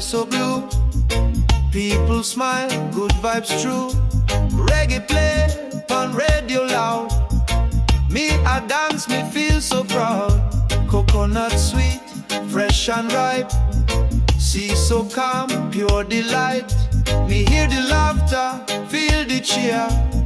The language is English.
so blue. People smile, good vibes true. Reggae play on radio loud. Me I dance, me feel so proud. Coconut sweet, fresh and ripe. Sea so calm, pure delight. Me hear the laughter, feel the cheer.